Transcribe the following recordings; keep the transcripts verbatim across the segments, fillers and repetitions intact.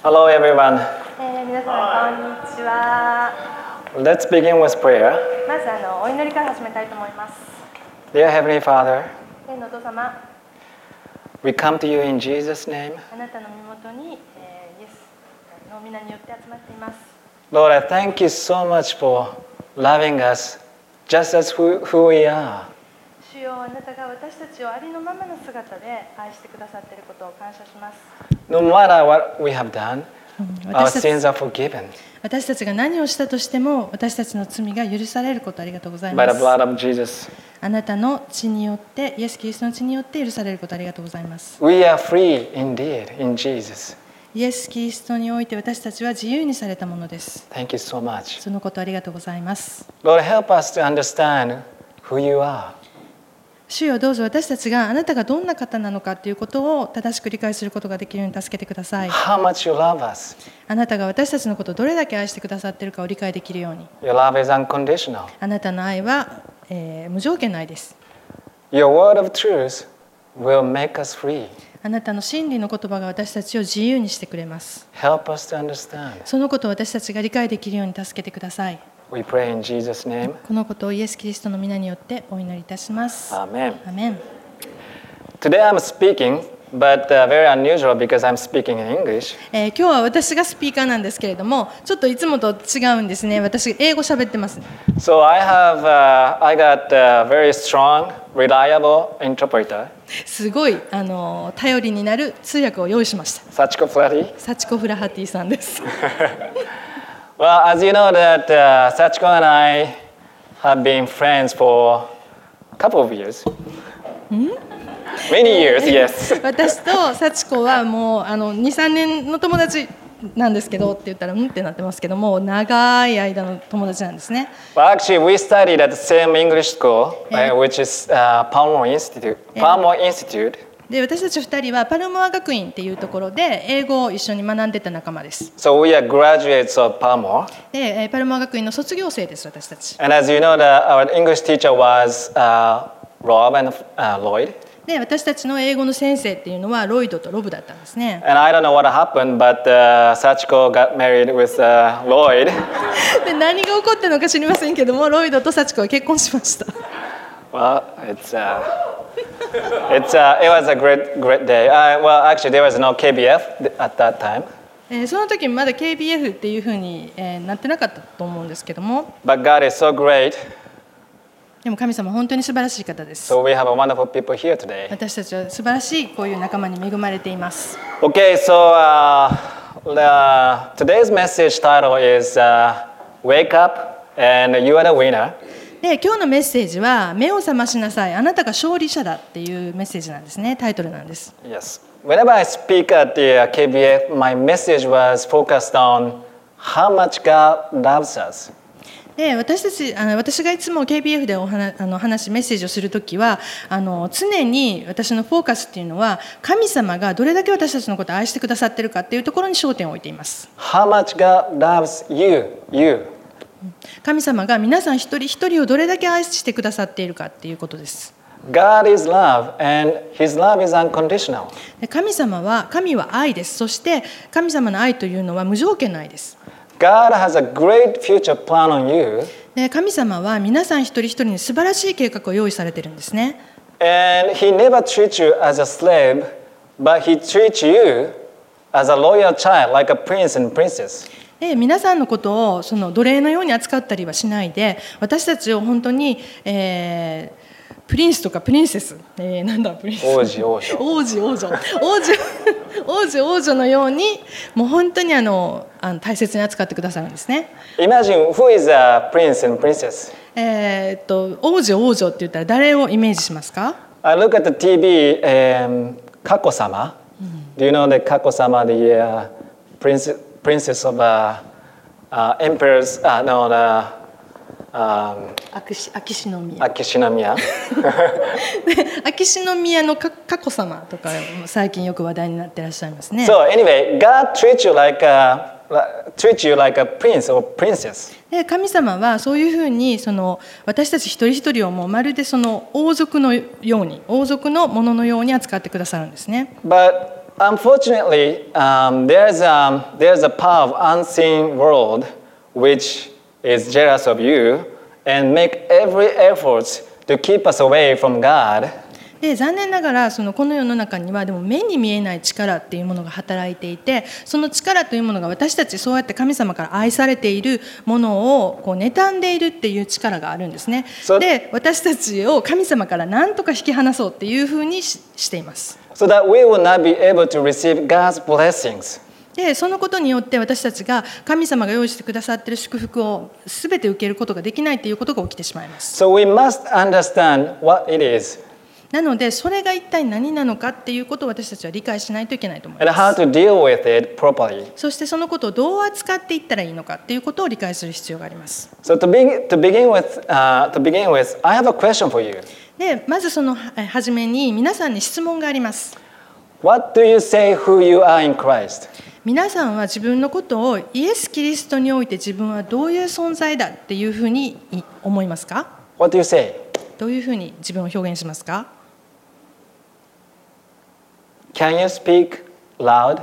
Hello everyone. えー、皆さんこんにちは。 Let's begin with prayer. まずあのお祈りから始めたいと思います。 Dear Heavenly Father, 天のお父様、 we come to you in Jesus' name. あなたの身元に、えー、イエスの皆によって集まっています。 Lord, I thank you so much for loving us just as who, who we are. 主よ、あなたが私たちをありのままの姿で愛してくださっていることを感謝します。 No matter what we have done, our 私たち sins are forgiven 私たちが何をしたとしても私たちの罪が許されることありがとうござい by ま the す。 blood of Jesus. あなたの血によって、イエス・キリストの血によって許されることありがとうございます。 We are free indeed in Jesus. イエス・キリストにおいて私たちは自由にされたものです。 Thank you so much. そのことありがとうございます。 Lord, help us to understand who you are. 主よ、どうぞ私たちがあなたがどんな方なのかということを正しく理解することができるように助けてください。 How much you love us. あなたが私たちのことをどれだけ愛してくださっているかを理解できるように。 Your love is unconditional. あなたの愛は、えー無条件の愛です。 Your word of truth will make us free. あなたの真理の言葉が私たちを自由にしてくれます。 Help us to understand. そのことを私たちが理解できるように助けてください。 We pray in Jesus' name. このことをイエス・キリストの皆によってお祈りいたします。 Amen. アメン。 Today I'm speaking, but uh, very unusual because I'm speaking in English. えー今日は私がスピーカーなんですけれども、ちょっといつもと違うんですね。私、英語喋ってます。 So I have, uh, I got a very strong, reliable interpreter, すごいあの頼りになる通訳を用意しました。 Sachiko Flatty. サチコ・フラハティさんです。 Well, as you know that uh, Sachiko and I have been friends for a couple of years. Many years, yes. 私とサチコはもうあのに、さんねんの友達なんですけどって言ったらうんってなってますけども、長い間の友達なんですね。 Well, actually, we studied at the same English school, Yeah. uh, which is uh, Palmo Institute. Yeah. Palmo Institute. で、私たちふたりはパルモア学院っていうところで英語を一緒に学んでた仲間です。 So we are graduates of Palmo. で、えーパルモア学院の卒業生です、私たち。 And as you know, the, our English teacher was uh, Rob and uh, Lloyd. で、私たちの英語の先生っていうのはロイドとロブだったんですね。 And I don't know what happened, but uh, Sachiko got married with uh, Lloyd. で、何が起こったのか知りませんけども、ロイドとサチコは結婚しました。 Well, it's, uh, it's, uh, it was a great, great day. Uh, well, actually, there was no K B F at that time. えーその時まだ ケービーエフ っていうふうに、えーなってなかったと思うんですけども、 But God is so great. でも神様本当に素晴らしい方です。 So we have a wonderful people here today. 私たちは素晴らしいこういう仲間に恵まれています。 Okay, so uh, the, today's message title is uh, Wake Up and You Are the Winner. で、今日のメッセージは目を覚ましなさい、あなたが勝利者だっていうメッセージなんですね。タイトルなんです。 Yes. Whenever I speak at the uh, K B F, my message was focused on how much God loves us. で、私たちあの私がいつも ケービーエフ でお話あの話メッセージをするときはあの常に私のフォーカスっていうのは神様がどれだけ私たちのことを愛してくださっているかっていうところに焦点を置いています。 How much God loves you, you. 神様が皆さん一人一人をどれだけ愛してくださっているかっていうことです。 God is love, and His love is unconditional. で、神様は神は愛です。そして神様の愛というのは無条件の愛です。 God has a great future plan on you, で、神様は皆さん一人一人に素晴らしい計画を用意されているんですね。 and He never treats you as a slave, but He treats you as a loyal child, like a prince and princess. で、皆さんのことをその奴隷のように扱ったりはしないで、私たちを本当に、えープリンスとかプリンセス、えー、なんだプリンス王子王女王子王女王女王子王女のようにもう本当にあのあの大切に扱ってくださるんですね。 Imagine who is a prince and princess. えーっと王子王女って言ったら誰をイメージしますか？ I look at the T V, um, Kako-sama. Do you know the Kako-sama, the uh, prince, princess of uh, uh, emperors? Uh, no, the um, 秋し秋篠宮 Akishinomiya. 秋篠宮のか佳子さまとかも最近よく話題になってらっしゃいますね。 So anyway, God treats you like a treats you like a prince or princess. で、神様はそういうふうにその私たち一人一人をもうまるでその王族のように王族のもののように扱ってくださるんですね。 But unfortunately, um, there's, um, there's a power of unseen world which is jealous of you and make every effort to keep us away from God. で残念ながらそのこの世の中にはでも目に見えない力っていうものが働いていて、その力というものが私たちそうやって神様から愛されているものをこう妬んでいるっていう力があるんですね。で私たちを神様から何とか引き離そうっていうふうに し, しています。 So that we will not be able to receive God's blessings. でそのことによって私たちが神様が用意してくださっている祝福をすべて受けることができないということが起きてしまいます。 So we must understand what it is. なのでそれが一体何なのかっていうことを私たちは理解しないといけないと思い And ま how す。 to deal with it properly. そしてそのことをどう扱っていったらいいのかっていうことを理解する必要があります。 So to begin, to begin with, uh, to begin with, I have a question for you. でまずそのは初めに皆さんに質問があります。 What do you say who you are in Christ? 皆さんは自分のことをイエス・キリストにおいて自分はどういう存在だっていうふうに思いますか？ What do you say? どういうふうに自分を表現しますか？ Can you speak loud?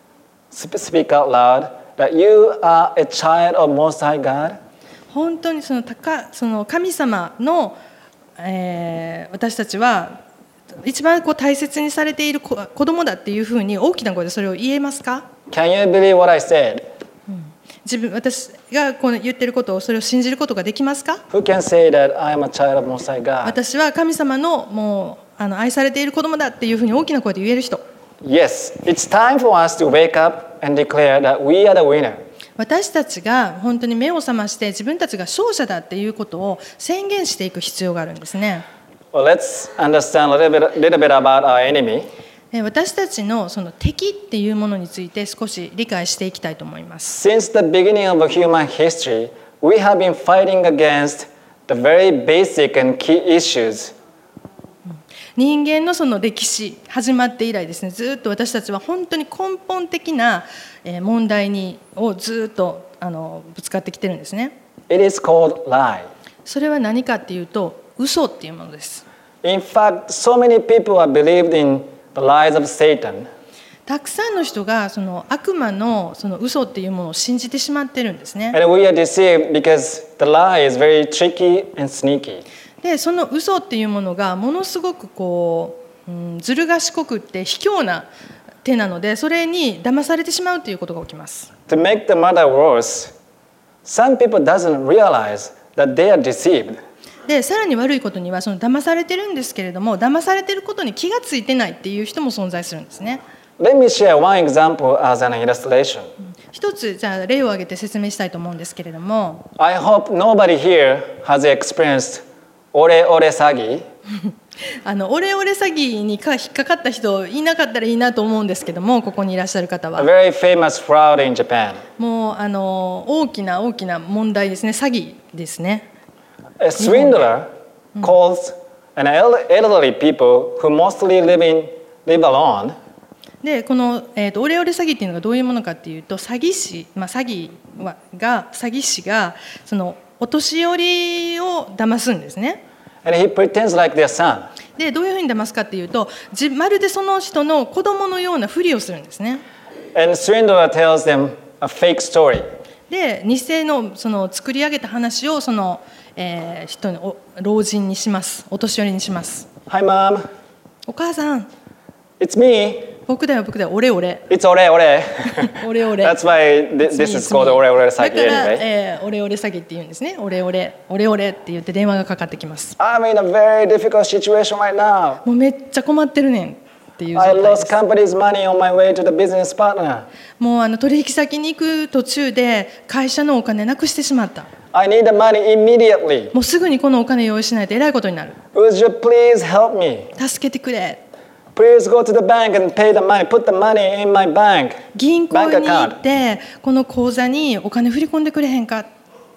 Sp- Speak out loud that you are a child of Most High God? 本当にその高その神様の、えー、私たちは一番こう大切にされている子子供だっていうふうに大きな声でそれを言えますか？ Can you believe what I said? 自分私がこの言っていることをそれを信じることができますか？ Who can say that I am a child of Most High God? 私は神様のもうあの愛されている子供だっていうふうに大きな声で言える人。 Yes, it's time for us to wake up and declare that we are the winner. 私たちが本当に目を覚まして自分たちが勝者だっていうことを宣言していく必要があるんですね。 Well, let's understand a little bit, little bit about our enemy. 私たちのその敵っていうものについて少し理解していきたいと思います。 Since the beginning of human history, we have been fighting against the very basic and key issues. 人間のその歴史始まって以来ですね、ずっと私たちは本当に根本的な問題にをずっとあのぶつかってきてるんですね。 It is called lie. それは何かっていうと嘘っていうものです。 In fact, so many people have believed in the lies of Satan. たくさんの人がその悪魔のその嘘っていうものを信じてしまってるんですね。 And we are deceived because the lie is very tricky and sneaky. でその嘘っていうものがものすごくこう、うん、ずる賢くって卑怯な手なので、それに騙されてしまうということが起きます。 To make the matter worse, some people doesn't realize that they are deceived. でさらに悪いことにはその騙されてるんですけれども、騙されてることに気がついてないっていう人も存在するんですね。 Let me share one example as an illustration. 一つじゃあ例を挙げて説明したいと思うんですけれども、 I hope nobody here has experienced オレオレ詐欺。 あのオレオレ詐欺にか引っかかった人いなかったらいいなと思うんですけども、ここにいらっしゃる方 A は very famous fraud in Japan. もうあの大きな大きな問題ですね、詐欺ですね。 A swindler calls an elderly people who mostly live in live alone. でこの、えーと、オレオレ詐欺っていうのがどういうものかっていうと、詐欺師、まあ、詐欺はが詐欺師がそのお年寄りを騙すんですね。 And he pretends like their son. でどういうふうに騙すかっていうと、じまるでその人の子供のようなふりをするんですね。 And swindler tells them a fake story. で偽のその作り上げた話をその、えー、人にお老人にします。お年寄りにします。 Hi mom, お母さん、 it's me. 僕だよ僕だよ、オレオレ。 It's オレオレ。 オレオレ。 That's why this is called オレオレ詐欺だから、 anyway. えー、オレオレ詐欺って言うんですね。オレオレ、オレオレって言って電話がかかってきます I'm in a very difficult situation right now. もうめっちゃ困ってるねんっていう状 I 態で lost す。 company's money on my way to the business partner. もうあの取引先に行く途中で会社のお金なくしてしまった。 I need the money immediately. もうすぐにこのお金用意しないとえらいことになる。 Would you please help me? 助けてくれ。 Please go to the bank and pay the money. Put the money in my bank. 銀行に行ってこの口座にお金振り込んでくれへんか。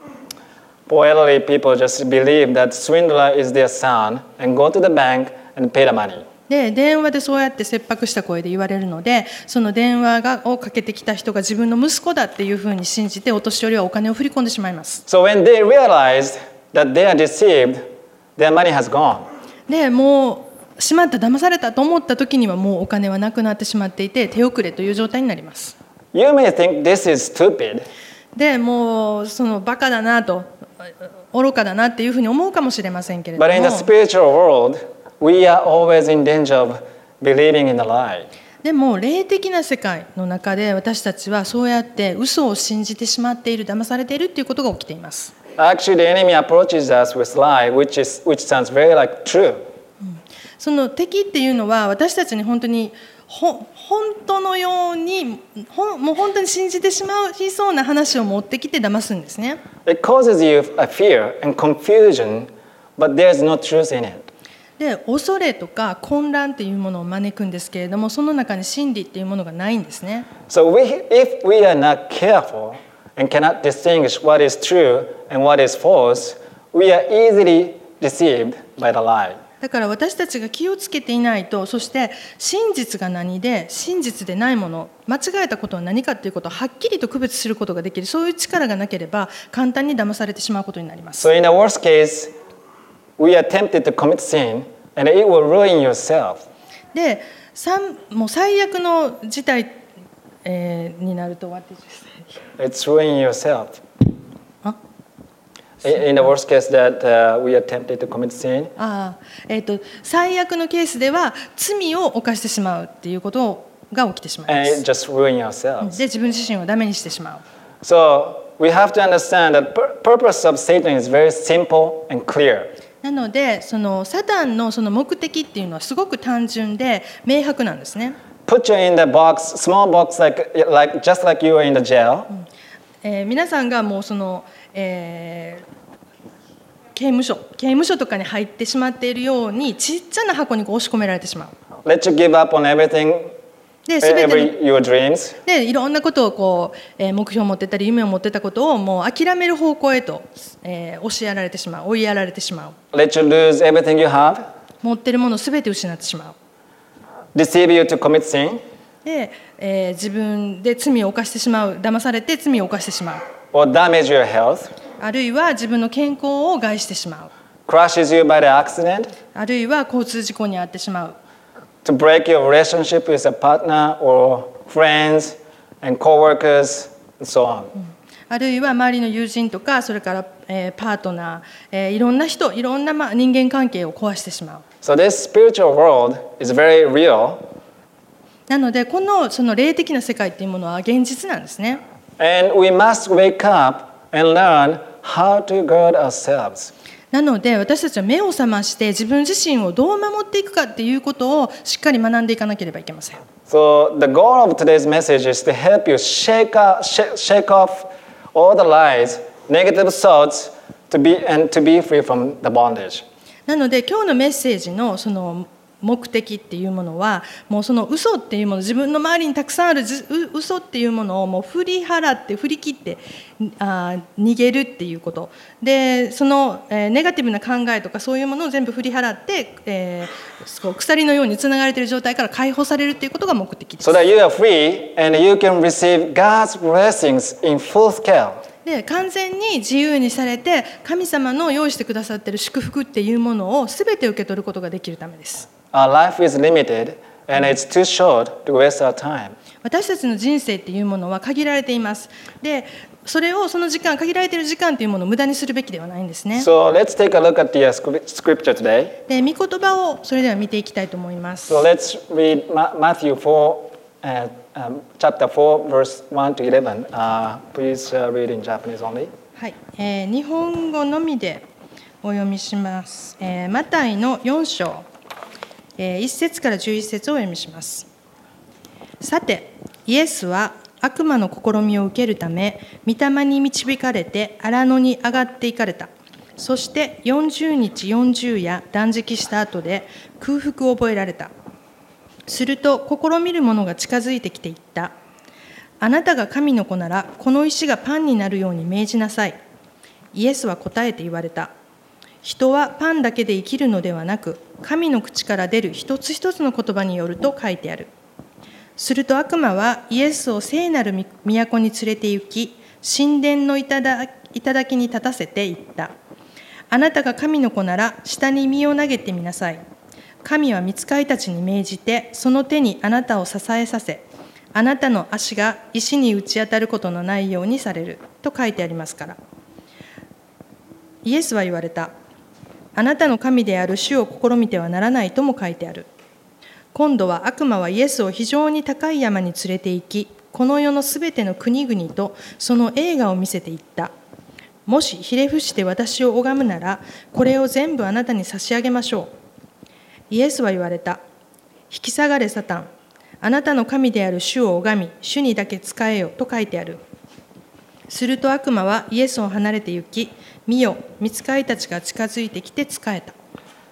Poor elderly people just believe that swindler is their son and go to the bank and pay the money. で電話でそうやって切迫した声で言われるので、その電話がをかけてきた人が自分の息子だっていうふうに信じて、お年寄りはお金を振り込んでしまいます。 So when they realize that they are deceived, their money has gone. でもうしまった騙されたと思った時にはもうお金はなくなってしまっていて手遅れという状態になります。 You may think this is stupid. でもうそのバカだなと愚かだなっていうふうに思うかもしれませんけれども、 But in the spiritual world, we are always in danger of believing in a lie. でも霊的な世界の中で私たちはそうやって嘘を信じてしまっている、騙されているっていうことが起きています。 Actually, the enemy approaches us with lie, which is which sounds very like true. その敵っていうのは私たちに本当にほ本当のようにほもう本当に信じてしまいそうな話を持ってきて騙すんですね。 It causes you a fear and confusion, but there's no truth in it. で恐れとか混乱っていうものを招くんですけれども、その中に真理っていうものがないんですね。 So we, if we are not careful and cannot distinguish what is true and what is false, we are easily deceived by the lie. だから私たちが気をつけていないと、そして真実が何で真実でないもの、間違えたことは何かっていうことをはっきりと区別することができる、そういう力がなければ簡単に騙されてしまうことになります。 So in the worst case, we are tempted to commit sin and it will ruin yourself. で、三もう最悪の事態、えー、になると、what did you say? It's ruining yourself. あ In the worst case that uh, we are tempted to commit sin, あー、えーと、最悪のケースでは罪を犯してしまうっていうことが起きてしまいま and it す。 just ruin ourselves. で、自分自身をダメにしてしまう。 So we have to understand that pur- purpose of Satan is very simple and clear. なので、そのサタンのその目的っていうのはすごく単純で明白なんですね。 Put you in the box, small box, like, like just like you are in the jail. えー皆さんがもうその、えー刑務所、刑務所とかに入ってしまっているようにちっちゃな箱にこう押し込められてしまう。 Let you give up on everything, で、全て every your dreams. でいろんなことをこう、えー目標を持ってたり夢を持ってたことをもう諦める方向へと、えー押しやられてしまう、追いやられてしまう。 Let you lose everything you have. 持ってるものを全て失ってしまう。 Deceive you to commit sin. で、えー自分で罪を犯してしまう、騙されて罪を犯してしまう。 Or damage your health. あるいは自分の健康を害してしまう。 Crushes you by the accident. あるいは交通事故に遭ってしまう。 To break your relationship with a partner or friends and co-workers and so on. あるいは周りの友人とか、それから、えーパートナー、えーいろんな人、いろんな、まあ、人間関係を壊してしまう。 So this spiritual world is very real. なので、この、その霊的な世界っていうものは現実なんですね。 And we must wake up and learn how to guard ourselves. なので、私たちは目を覚まして自分自身をどう守っていくかっていうことをしっかり学んでいかなければいけません。 So the goal of today's message is to help you shake, out, shake, shake off all the lies, negative thoughts, to be, and to be free from the bondage. なので、今日のメッセージのその目的っていうものは、もうその嘘っていうもの、自分の周りにたくさんあるずう嘘っていうものをもう振り払って振り切ってあ逃げるっていうことで、その、えーネガティブな考えとかそういうものを全部振り払って、えーそう鎖のようにつながれている状態から解放されるっていうことが目的です。 So that you are free and you can receive God's blessings in full scale. で、完全に自由にされて神様の用意してくださっている祝福っていうものを全て受け取ることができるためです。 Our life is limited and it's too short to waste our time. 私たちの人生っていうものは限られています。で、それをその時間、限られている時間というものを無駄にするべきではないんですね。 So let's take a look at the uh, scrip- scripture today. で、御言葉をそれでは見ていきたいと思います。 So let's read Ma- Matthew four, uh, um, chapter four, verse one to eleven. Uh, please uh, read in Japanese only. はい、えー日本語のみでお読みします。えーマタイのよん章、えーいっ節からじゅういち節をお読みします。さて、イエスは悪魔の試みを受けるため、御霊に導かれて荒野に上がっていかれた。そしてよんじゅうにちよんじゅう夜断食した後で空腹を覚えられた。すると試みる者が近づいてきて言った。あなたが神の子ならこの石がパンになるように命じなさい。イエスは答えて言われた。人はパンだけで生きるのではなく、神の口から出る一つ一つの言葉によると書いてある。すると悪魔はイエスを聖なる都に連れて行き、神殿の頂に立たせて言った。あなたが神の子なら下に身を投げてみなさい。 神は御使いたちに命じて、その手にあなたを支えさせ、あなたの足が石に打ち当たることのないようにされると書いてありますから。イエスは言われた。あなたの神である主を試みてはならないとも書いてある。今度は悪魔はイエスを非常に高い山に連れて行き、この世のすべての国々とその栄華を見せていった。もしひれ伏して私を拝むなら、これを全部あなたに差し上げましょう。イエスは言われた。引き下がれサタン。あなたの神である主を拝み、主にだけ仕えよと書いてある。すると悪魔はイエスを離れて行き、見よ、御使いたちが近づいてきて仕えた。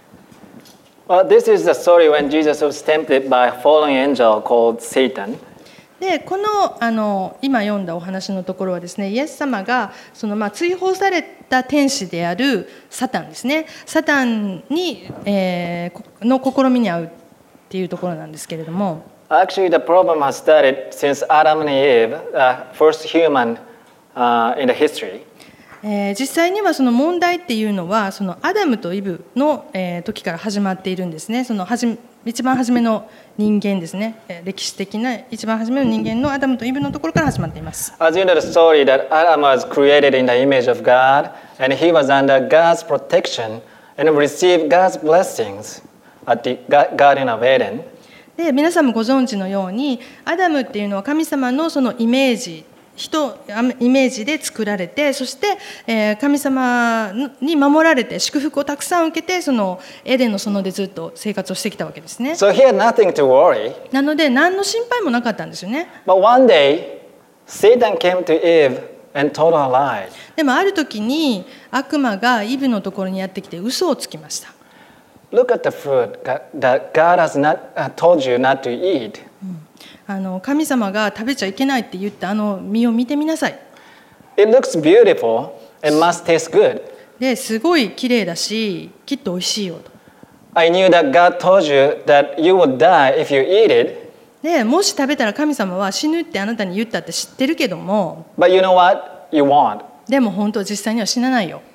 Well, this is the story when Jesus was tempted by a fallen angel called Satan. でこの、あの今読んだお話のところはですね、イエス様がその、まあ、追放された天使であるサタンですね、サタンに、えー、の試みに遭うっていうところなんですけれども、 Actually, the problem has started since Adam and Eve, the first human uh, in the history. えー、実際にはその問題っていうのはそのアダムとイブの、えー、時から始まっているんですね。そのはじ一番初めの人間ですね、歴史的な一番初めの人間のアダムとイブのところから始まっています。 As you know the story that Adam was created in the image of God and he was under God's protection and received God's blessings at the Garden of Eden. で皆さんもご存知のように、アダムっていうのは神様のそのイメージ人イメージで作られて、そして、えー、神様に守られて祝福をたくさん受けて、そのエデンの園でずっと生活をしてきたわけですね。 So he had nothing to worry. なので何の心配もなかったんですよね。 But one day, Satan came to Eve and told her a lie. でもある時に悪魔がイブのところにやってきて嘘をつきました。 Look at the fruit that God has not told you not to eat. あの神様が食べちゃいけないって言ったあの実を見てみなさい。 It looks beautiful and must taste good. ですごい綺麗だし、きっと美味しいよと。 I knew that God told you that you would die if you eat it. でもし食べたら神様は死ぬってあなたに言ったって知ってるけども、 But you know what? You won't. でも本当は実際には死なないよ。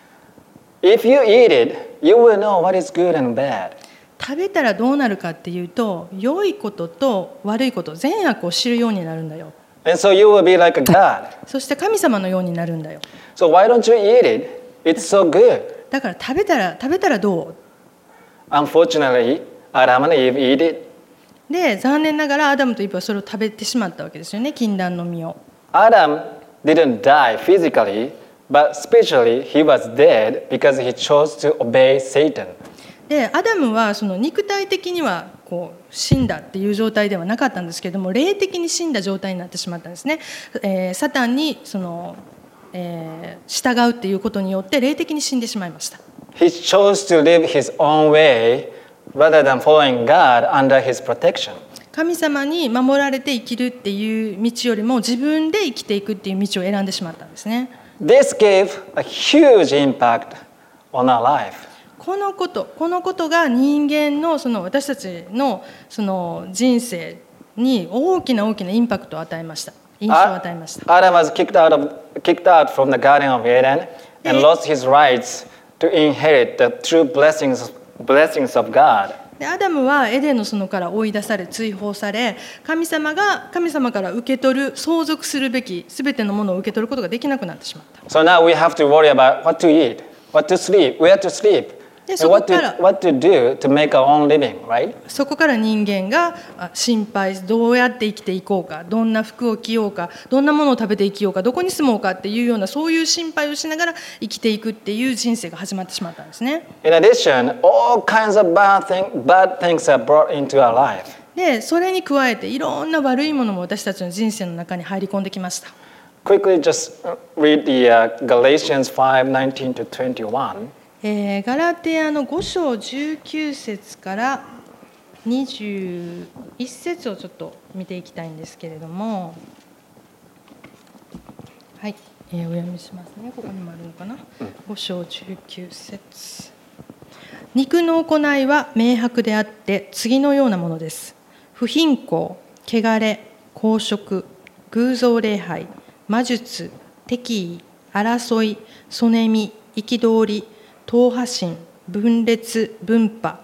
If you eat it, you will know what is good and bad. 食べたらどうなるかっていうと、良いことと悪いこと、善悪を知るようになるんだよ。 And so you will be like a God. そして神様のようになるんだよ。 So why don't you eat it? It's so good. だから食べたら食べたらどう？ Unfortunately, Adam and Eve eat it. で、残念ながらアダムとイブはそれを食べてしまったわけですよね、禁断の実を。 Adam didn't die physically, but spiritually he was dead because he chose to obey Satan. でアダムはその肉体的にはこう死んだっていう状態ではなかったんですけれども、霊的に死んだ状態になってしまったんですね。えー、サタンにその、えー、従うっていうことによって霊的に死んでしまいました。 He chose to live his own way rather than following God under his protection. 神様に守られて生きるっていう道よりも自分で生きていくっていう道を選んでしまったんですね。 This gave a huge impact on our life. このこと、このことが人間のその私たちのその人生に大きな大きなインパクトを与えました。印象を与えました。 Adam was kicked out of kicked out from the Garden of Eden and lost his rights to inherit the true blessings blessings of God. でアダムはエデンの園から追い出され追放され、神様が神様から受け取る相続するべきすべてのものを受け取ることができなくなってしまった。 So now we have to worry about what to eat, what to sleep, where to sleep, and what to what to do to make our own living, right? そこから人間が心配、どうやって生きていこうか、どんな服を着ようか、どんなものを食べて生きようか、どこに住もうかっていうようなそういう心配をしながら生きていくっていう人生が始まってしまったんですね。 In addition, all kinds of bad things bad things are brought into our life. で、それに加えていろんな悪いものも私たちの人生の中に入り込んできました。 Quickly, just read the uh, Galatians five nineteen to twenty-one. えー、ガラテヤのご章じゅうきゅう節からにじゅういち節をちょっと見ていきたいんですけれども、はい、えー、お読みしますね。ここにもあるのかな。ご章じゅうきゅう節。肉の行いは明白であって次のようなものです。不貧困、汚れ、公職、偶像礼拝、魔術、敵意、争い、そねみ、憤り、党派心、分裂、分派、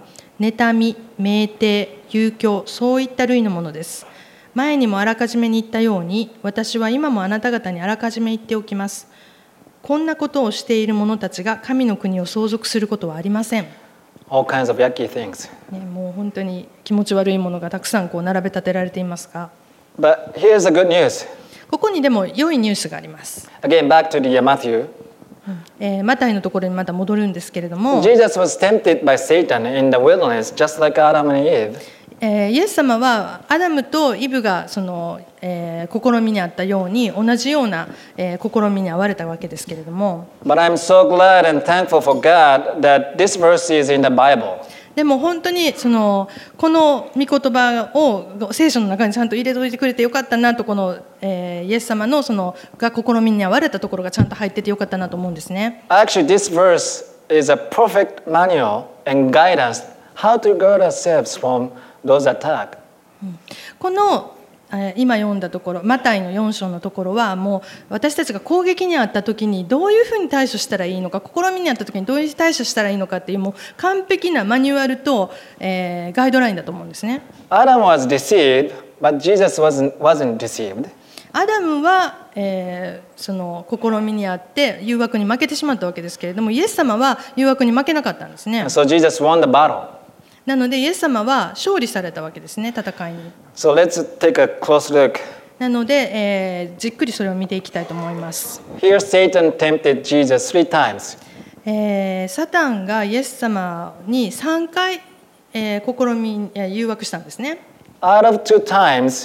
妬み、酩酊、遊興、そういった類のものです。前にもあらかじめに言ったように、私は今もあなた方にあらかじめ言っておきます。こんなことをしている者たちが神の国を相続することはありません。 All kinds of yucky things. ね、もう本当に気持ち悪いものがたくさんこう並べ立てられていますが、 But here's the good news. ここにでも良いニュースがあります。 Again, back to the uh, Matthew. えーマタイのところにまた戻るんですけれども、 Jesus was tempted by Satan in the wilderness, just like Adam and Eve. えーイエス様はアダムとイブがその、えー試みにあったように同じような、えー試みに遭われたわけですけれども、 But I'm so glad and thankful for God that this verse is in the Bible. でも本当にそのこの御言葉を聖書の中にちゃんと入れといてくれてよかったなと、この、えーイエス様のそのが試みに遭われたところがちゃんと入っててよかったなと思うんですね。 Actually, this verse is a perfect manual and guidance how to guard ourselves from those attacks. このえー今読んだところ、マタイのよん章のところはもう私たちが攻撃にあった時にどういうふうに対処したらいいのか、試みにあった時にどういう対処したらいいのかっていうもう完璧なマニュアルと、えーガイドラインだと思うんですね。 Adam was deceived, but Jesus wasn't, wasn't deceived. アダムは、えーその試みにあって誘惑に負けてしまったわけですけれども、イエス様は誘惑に負けなかったんですね。 So Jesus won the battle. なのでイエス様は勝利されたわけですね、戦いに。 So let's take a close look. なので、えーじっくりそれを見ていきたいと思います。 Here Satan tempted Jesus three times. えーサタンがイエス様にさんかい、えー試み、えー誘惑したんですね。 Out of two times,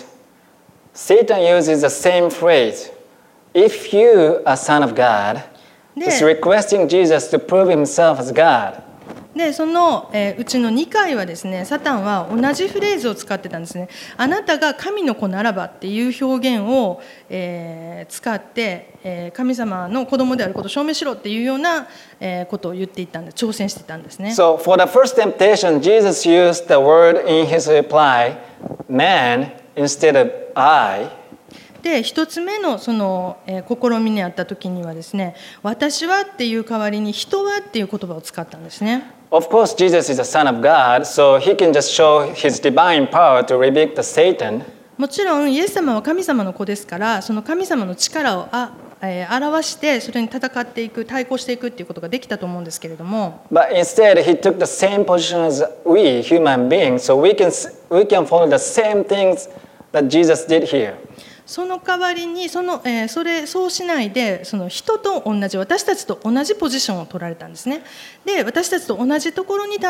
Satan uses the same phrase. If you are son of God, just で requesting Jesus to prove himself as God. でその、えーうちのにかいはですね、サタンは同じフレーズを使ってたんですね。あなたが神の子ならばっていう表現を、えー使って、えー神様の子供であることを証明しろっていうような、えーことを言っていったんで、挑戦していたんですね。 So for the first temptation, Jesus used the word in his reply, man, instead of I. で一つ目のその、えー試みにあった時にはですね、私はっていう代わりに人はっていう言葉を使ったんですね。 Of course, Jesus is the Son of God, so he can just show his divine power to rebuke the Satan. もちろんイエス様は神様の子ですから、その神様の力をあ、えー表してそれに戦っていく、対抗していくっていうことができたと思うんですけれども、 But instead, he took the same position as we, human beings, so we can, we can follow the same things that Jesus did here. その代わりにその、えーそれそうしないで、その人と同じ、私たちと同じポジションを取られたんですね。で私たちと同じところに立って、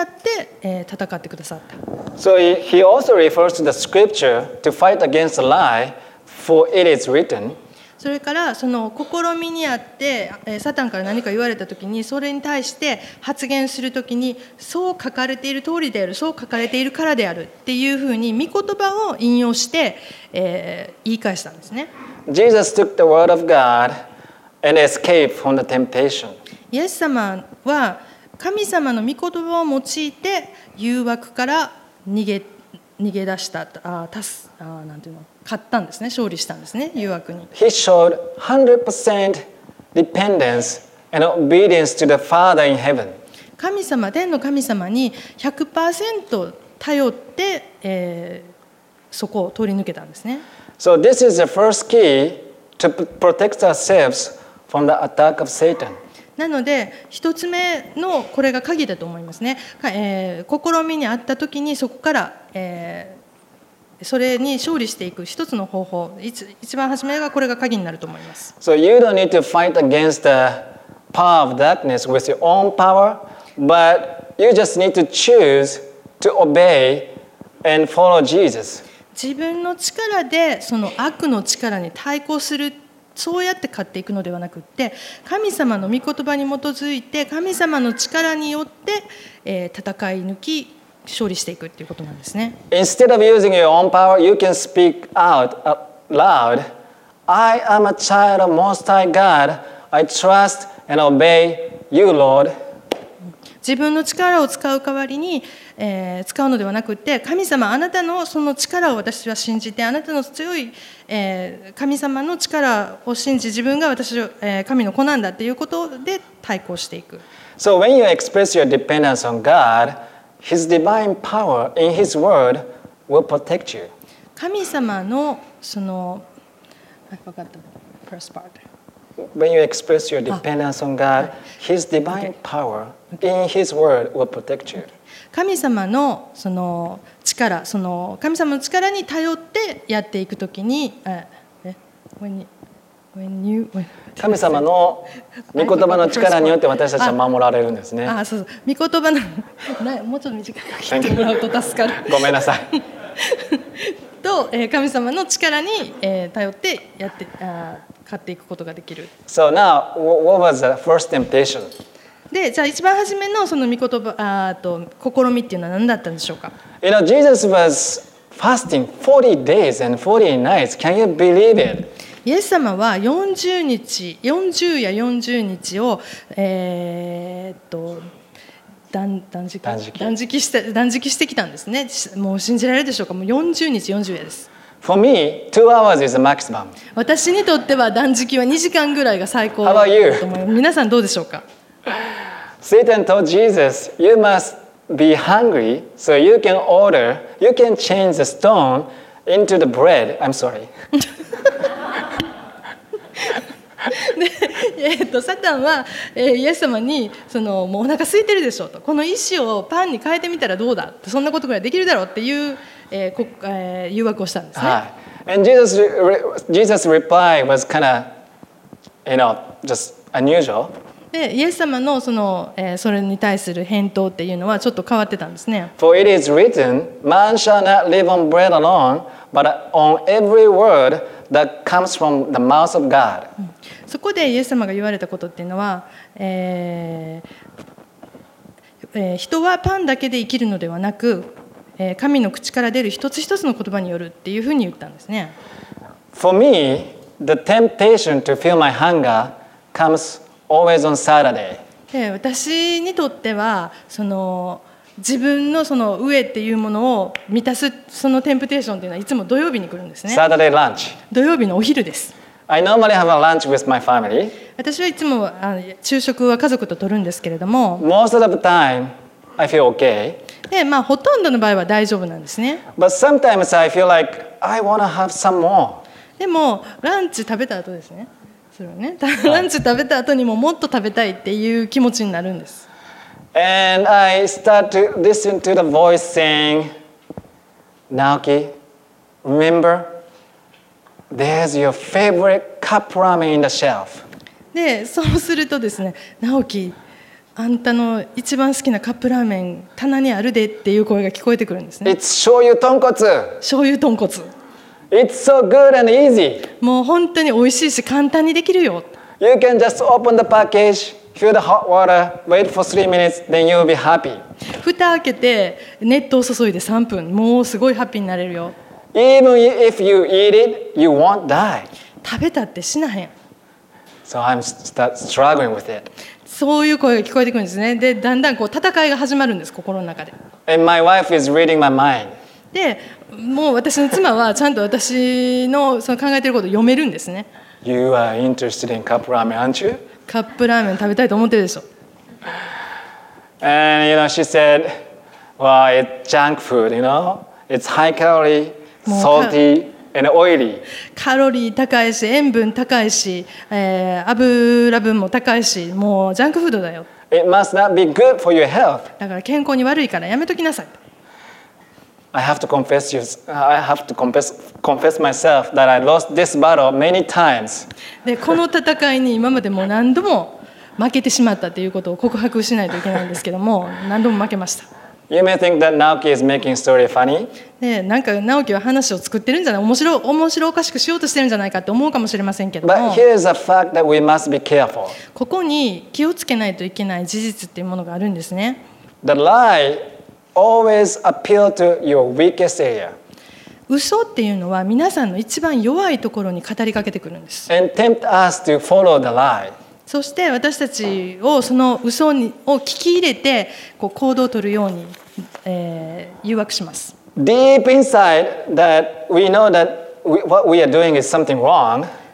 えー戦ってくださった。 So he, he also refers to the scripture to fight against the lie, for it is written. それからその試みにあってえーサタンから何か言われたときに、それに対して発言するときに、そう書かれている通りである、そう書かれているからであるっていうふうに御言葉を引用して、えー言い返したんですね。 Jesus took the word of God and escaped from the temptation. イエス様は神様の御言葉を用いて誘惑から逃げ逃げ出した、あたすあなんていうの、勝ったんですね、勝利したんですね、誘惑に。 He showed one hundred percent dependence and obedience to the Father in heaven. 神様、天の神様に ひゃくパーセント 頼って、えーそこを通り抜けたんですね。 So this is the first key to p- protect ourselves from the attack of Satan. なので一つ目のこれが鍵だと思いますね。かえー試みにあった時にそこから、えーそれに勝利していく一つの方法、一一番初めがこれが鍵になると思います。 So you don't need to fight against the power of darkness with your own power, but you just need to choose to obey and follow Jesus. 自分の力でその悪の力に対抗する、そうやって勝っていくのではなくって、神様の御言葉に基づいて神様の力によって、えー戦い抜き勝利していくっていうことなんですね。 Instead of using your own power, you can speak out loud, I am a child of Most High God. I trust and obey you, Lord. 自分の力を使う代わりに、えー使うのではなくて、神様、あなたのその力を私は信じて、あなたの強い、えー神様の力を信じ、自分が私を、えー神の子なんだということで対抗していく。 So when you express your dependence on God, His divine power in His word will protect you. 神様のその I forgot the first part. When you express your dependence on God, His divine power in His word will protect you. 神様のその力、その神様の力に頼ってやっていくときに、え、when you, when you, when 神様の御言葉の力によって私たちは守られるんですね。 ああ、そうそう。御言葉のなもうちょっと短く聞いてもらうと助かる。 ごめんなさい。 と、えー、神様の力に、えー、頼ってやってあ買っていくことができる。 So now, what was the first temptation? で、じゃあ一番初めのその御言葉あと試みっていうのは何だったんでしょうか。 You know, Jesus was fasting forty days and forty nights. Can you believe it? イエス様はよんじゅうにち、よんじゅうやよんじゅうにちを、えー、っと断断食断食断食して断食してきたんですね。もう信じられるでしょうか。もうよんじゅうにちよんじゅう夜です。 For me, two hours is the maximum. 私にとっては断食はにじかんぐらいが最高 How だ about you? と思います。皆さんどうでしょうか。 Satan told Jesus, you must be hungry so you can order, you can change the stone into the bread. I'm sorry. でえー、とサタンは、えー、イエス様にそのもうお腹空いてるでしょうと、この石をパンに変えてみたらどうだって、そんなことぐらいできるだろうっていう、えーこえー、誘惑をしたんですね。 Hi. And Jesus, Jesus' reply was kind of, you know, just unusual. でイエス様の その、えー、それに対する返答っていうのはちょっと変わってたんですね。 For it is written, man shall not live on bread alone, but on every word that comes from the mouth of God. そこでイエス様が言われたことっていうのは、えーえー、人はパンだけで生きるのではなく、えー、神の口から出る一つ一つの言葉によるっていうふうに言ったんですね。 For me, the temptation to feel my hunger comes always on Saturday. で私にとってはその自分のその飢えっていうものを満たすそのテンプテーションっていうのはいつも土曜日に来るんですね。 Saturday lunch. 土曜日のお昼です。 I normally have a lunch with my family. 私はいつもあ昼食は家族と取るんですけれども、 Most of the time, I feel okay. で、まあ、ほとんどの場合は大丈夫なんですね。 But sometimes I feel like I want to have some more. でもランチ食べた後ですね。それはね、ランチ食べた後にももっと食べたいっていう気持ちになるんです。 And I start to listen to the voice saying, Naoki, remember, there's your favorite cup ramen in the shelf. で、そうするとですね、直樹、あんたの一番好きなカップラーメン棚にあるでっていう声が聞こえてくるんですね。 It's shoyu tonkotsu. 醤油豚骨。 It's so good and easy. もう本当に美味しいし簡単にできるよ。 You can just open the package, fill the hot water, wait for three minutes, then you'll be happy. 蓋開けて熱湯を注いでさんぷん、もうすごいハッピーになれるよ。 Even if you eat it, you won't die. 食べたって死なへん。 So I'm start struggling with it. そういう声が聞こえてくるんですね。で、だんだんこう戦いが始まるんです、心の中で。 And my wife is reading my mind. で、もう私の妻はちゃんと私のその考えていることを読めるんですね。 You are interested in cup ramen, aren't you? カップラーメン食べたいと思ってるでしょ。 And you know, she said, well, it's junk food, you know? It's high calorie, salty, and oily. カロリー高いし、塩分高いし、えー、油分も高いし、もうジャンクフードだよ。 It must not be good for your health. だから健康に悪いからやめときなさい。 I have to confess you, I have to confess, confess myself that I lost this battle many times. で、この戦いに今までもう何度も負けてしまったということを告白しないといけないんですけども、何度も負けました。 You may think that Naoki is making story funny. で、なんか直樹は話を作ってるんじゃない、面白面白おかしくしようとしてるんじゃないかって思うかもしれませんけども、 But here's a fact that we must be careful. ここに気をつけないといけない事実っていうものがあるんですね。 The lie always appeal to your weakest area 嘘っていうのは皆さんの一番弱いところに語りかけてくるんです。 and tempt us to follow the lie. そして私たちをその嘘にを聞き入れてこう行動を取るように、えー、誘惑します。 Deep inside that we know that we, what we are doing is something wrong.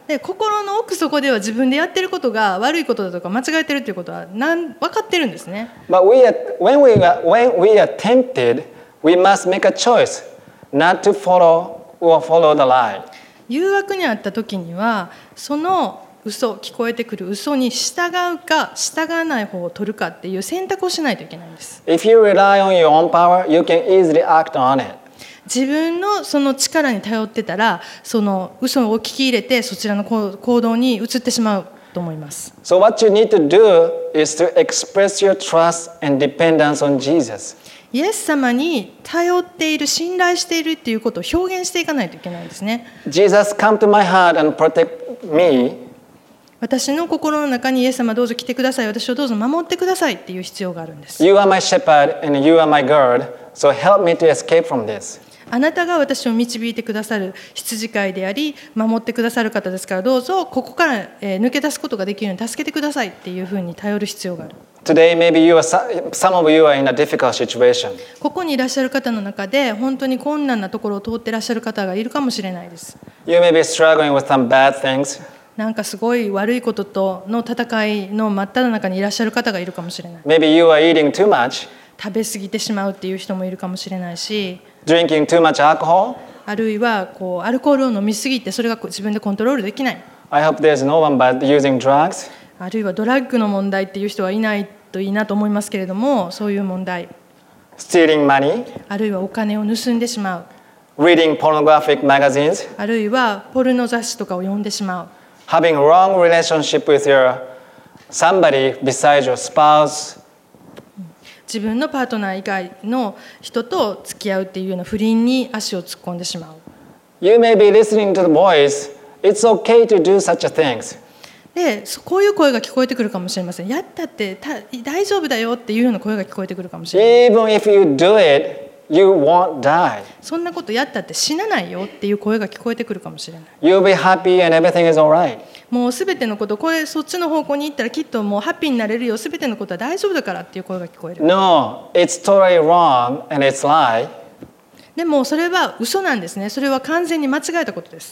で心の奥底では自分でやってることが悪いことだとか間違えてるっていうことはなん分かってるんですね。 But we are, when, we are, when we are tempted, we must make a choice not to follow or follow the lie. 誘惑にあった時にはその嘘、聞こえてくる嘘に従うか従わない方を取るかっていう選択をしないといけないんです。 If you rely on your own power, you can easily act on it. 自分のその力に頼ってたらその嘘を聞き入れてそちらの行動に移ってしまうと思います。 So what you need to do is to express your trust and dependence on Jesus. イエス様に頼っている、信頼しているっていうことを表現していかないといけないんですね。 Jesus, come to my heart and protect me. 私の心の中にイエス様どうぞ来てください、私をどうぞ守ってくださいっていう必要があるんです。 You are my shepherd and you are my guard, so help me to escape from this. あなたが私を導いてくださる羊飼いであり守ってくださる方ですから、どうぞここから、えー、抜け出すことができるように助けてくださいっていうふうに頼る必要がある。 Today, maybe you are, some of you are in a difficult situation. ここにいらっしゃる方の中で本当に困難なところを通っていらっしゃる方がいるかもしれないです。 You may be struggling with some bad things. なんかすごい悪いこととの戦いの真っ只中にいらっしゃる方がいるかもしれない。 Maybe you are eating too much, 食べ過ぎてしまうっていう人もいるかもしれないし、 drinking too much alcohol. あるいはこうアルコールを飲み過ぎてそれが自分でコントロールできない。 I hope there's no one but using drugs. あるいはドラッグの問題っていう人はいないといいなと思いますけれども、そういう問題。 Stealing money. あるいはお金を盗んでしまう。 Reading pornographic magazines. あるいはポルノ雑誌とかを読んでしまう。 Having wrong relationship with your somebody besides your spouse. 自分のパートナー以外の人と付き合うっていうような不倫に足を突っ込んでしまう。 You may be listening to the voice. It's okay to do such a things. で、こういう声が聞こえてくるかもしれません。やったって大丈夫だよっていうような声が聞こえてくるかもしれない。 Even if you do it, you won't die. そんなことやったって死なないよっていう声が聞こえてくるかもしれない。 You'll be happy and everything is alright. もうすべてのこと、これそっちの方向に行ったらきっともうハッピーになれるよ、すべてのことは大丈夫だからっていう声が聞こえる。 No, it's totally wrong and it's lie. でもそれは嘘なんですね。それは完全に間違えたことです。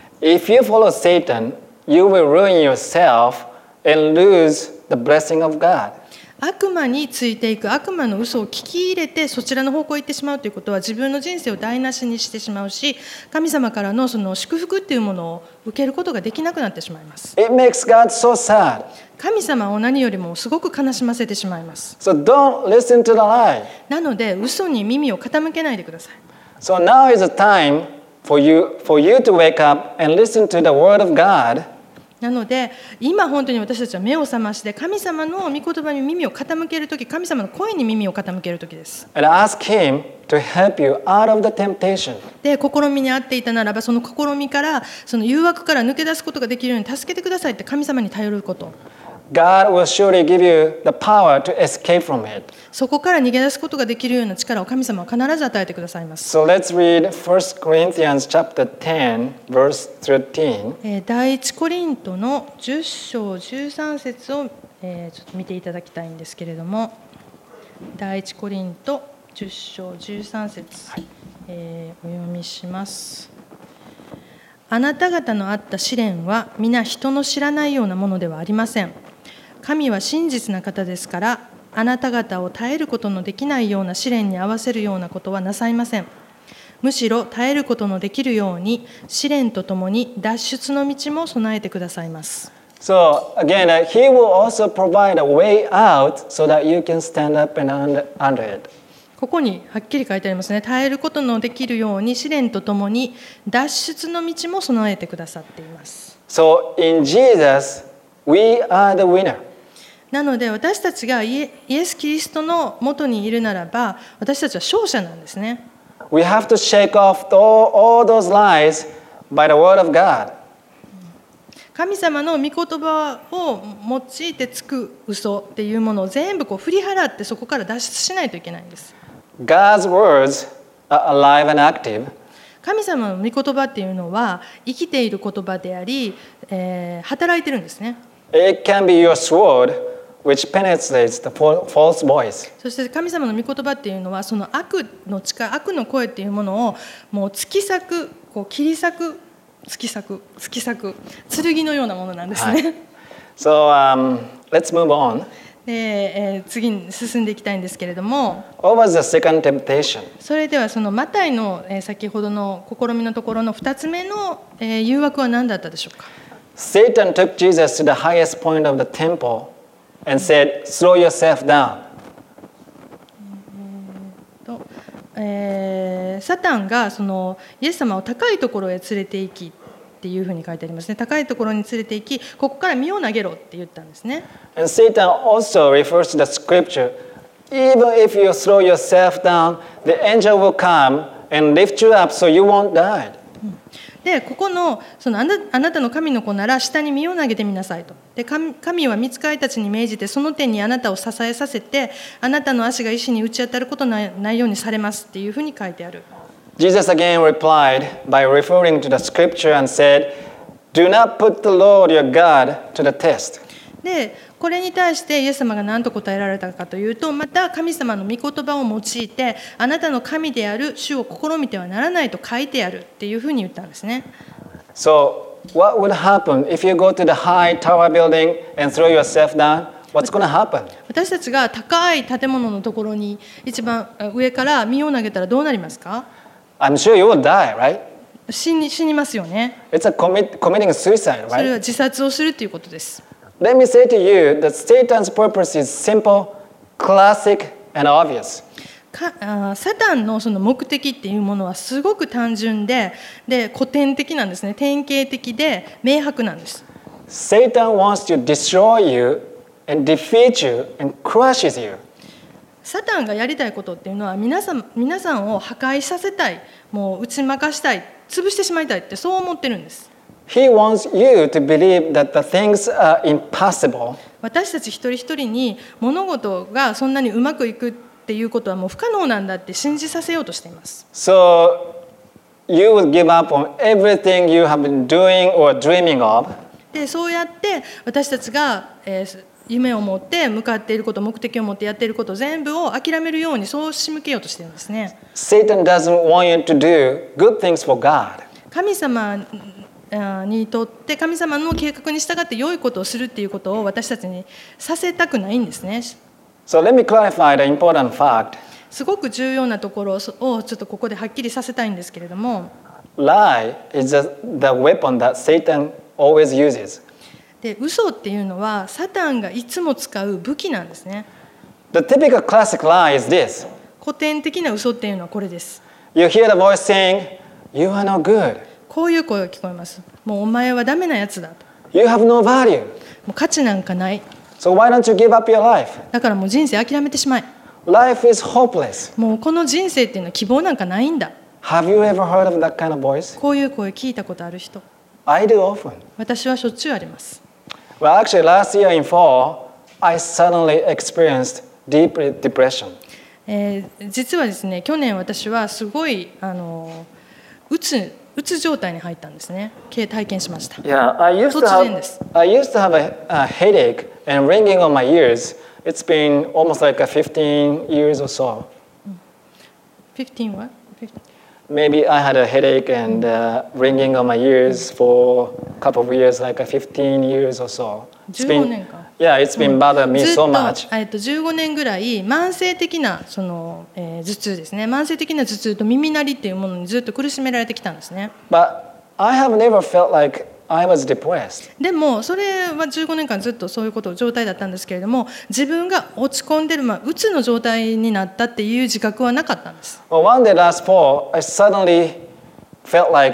If you follow Satan, you will ruin yourself and lose the blessing of God. 悪魔についていく、悪魔の嘘を聞き入れてそちらの方向に行ってしまうということは自分の人生を台無しにしてしまうし、神様からのその祝福っていうものを受けることができなくなってしまいます。 It makes God so sad. 神様を何よりもすごく悲しませてしまいます。 So don't listen to the lie. なので嘘に耳を傾けないでください。 So now is the time for you, for you to wake up and listen to the word of God. なので今本当に私たちは目を覚まして神様の御言葉に耳を傾けるとき、神様の声に耳を傾けるときです。 And ask Him to help you out of the temptation. で、試みにあっていたならばその試みからその誘惑から抜け出すことができるように助けてくださいって神様に頼ること。 God will surely give you the power to escape from it. そこから逃げ出すことができるような力を神様は必ず与えてくださいます。 So let's read First Corinthians chapter ten, verse thirteen. えー第一コリントのじゅっ章じゅうさん節を、えーちょっと見ていただきたいんですけれども、第一コリントじゅっ章じゅうさん節、えーお読みします。あなた方のあった試練は皆人の知らないようなものではありません。神は真実な方ですから、あなた方を耐えることのできないような試練に合わせるようなことはなさいません。むしろ耐えることのできるように試練とともに脱出の道も備えてくださいます。 So again, uh, He will also provide a way out so that you can stand up and under, under it. ここにはっきり書いてありますね。耐えることのできるように試練とともに脱出の道も備えてくださっています。 So in Jesus, we are the winner. なので私たちがイエ、イエス・キリストの元にいるならば私たちは勝者なんですね。 We have to shake off all, all those lies by the word of God. 神様の御言葉を用いてつく嘘っていうものを全部こう振り払ってそこから脱出しないといけないんです。 God's words are alive and active. 神様の御言葉っていうのは生きている言葉であり、えー、働いてるんですね。 It can be your sword which penetrates the false voice. そして神様の御言葉っていうのはその悪の力、悪の声っていうものをもう突き裂く、こう切り裂く突き裂く突き裂く剣のようなものなんですね。はい、 So、um, let's move on. で、えー、次に進んでいきたいんですけれども、 What was the second temptation? それではそのマタイの、えー、先ほどの試みのところのふたつめの、えー、誘惑は何だったでしょうか。 Satan took Jesus to the highest point of the temple and said, "Throw yourself down." とえー、サタンがそのイエス様を高いところへ連れて行きっていうふうに書いてありますね。高いところに連れて行き、ここから身を投げろって言ったんですね。 And Satan also refers to the scripture, even if you throw yourself down, the angel will come and lift you up so you won't die. でここの、 そのあな、あなたの神の子なら下に身を投げてみなさいと。で 神, 神は御使いたちに命じてその手にあなたを支えさせて、あなたの足が石に打ち当たることのないようにされますっていうふうに書いてある。 Jesus again replied by referring to the scripture and said, "Do not put the Lord your God to the test." でこれに対してイエス様が何と答えられたかというと、また神様の御言葉を用いて、あなたの神である主を試みてはならないと書いてあるっていうふうに言ったんですね。 So, what would happen if you go to the high tower building and throw yourself down? What's going to happen? 私たちが高い建物のところに一番上から身を投げたらどうなりますか？ I'm sure you will die, right? 死に、死にますよね。 It's a commit, committing suicide, それ right? は自殺をするということです。 Let me say to you that Satan's purpose is simple, classic, and obvious. かあサタンのその目的っていうものはすごく単純で、で古典的なんですね。典型的で明白なんです。 Satan wants to destroy you and defeat you and crushes you. サタンがやりたいことっていうのは皆さん、皆さんを破壊させたい、もう打ち負かしたい、潰してしまいたいってそう思ってるんです。 He wants you to believe that the things are impossible. 私たち一人一人に物事がそんなにうまくいくっていうことはもう不可能なんだって信じさせようとしています。 So you will give up on everything you have been doing or dreaming of. でそうやって私たちが、えー、夢を持って向かっていること、目的を持ってやっていること全部を諦めるようにそう仕向けようとしているんですね。 Satan doesn't want you to do good things for God. 神様にとって神様の計画に従って良いことをするっていうことを私たちにさせたくないんですね。 So let me clarify the important fact. すごく重要なところをちょっとここではっきりさせたいんですけれども、 Lie is the, the weapon that Satan always uses. で嘘っていうのはサタンがいつも使う武器なんですね。 The typical classic lie is this. 古典的な嘘っていうのはこれです。 You hear the voice saying, "You are no good." こういう声が聞こえます。もうお前はダメなやつだと。 You have no value. もう価値なんかない。 So why don't you give up your life? だからもう人生諦めてしまえ。 Life is hopeless. もうこの人生っていうのは希望なんかないんだ。 Have you ever heard of that kind of voice? こういう声聞いたことある人。 I do often. 私はしょっちゅうあります。 Well, actually, last year in fall, I suddenly experienced deep depression. えー、実はですね、去年私はすごいあのうつうつ状態に入ったんですね。体験しました。 Yeah, I used to have, I used to have a, a headache and ringing on my ears. It's been almost like a fifteen years or so. fifteen what? Maybe I had a headache and uh, ringing on my ears for a couple of years, like a fifteen years or so. It's been, yeah, it's been bothering me so much. えっとじゅうごねんぐらい慢性的なその、えー、頭痛ですね。慢性的な頭痛と耳鳴りっていうものにずっと苦しめられてきたんですね。 But I have never felt like I was depressed. でもそれはじゅうごねんかんずっとそういうこと状態だったんですけれども、自分が落ち込んでる、まあ、うつの状態になったっていう自覚はなかったんです。 Well, one day last fall, I suddenly felt like,